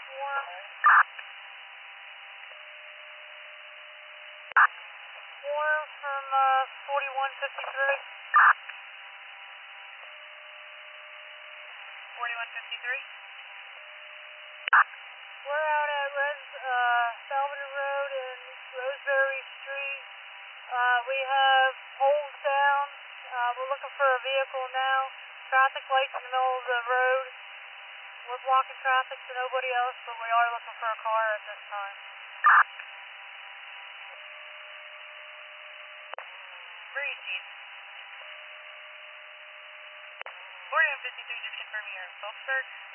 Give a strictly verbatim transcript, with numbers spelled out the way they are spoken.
Swarm. Swarm from uh, forty-one fifty-three. forty-one fifty-three. We're out at Res, uh, Salvador Road and Roseberry Street. Uh, we have poles down. Uh, we're looking for a vehicle now. Traffic lights in the middle of the road. We're blocking traffic to nobody else, but we are looking for a car at this time. Where are you, Chief? forty-one fifty-three, just confirming your Phillipsburg.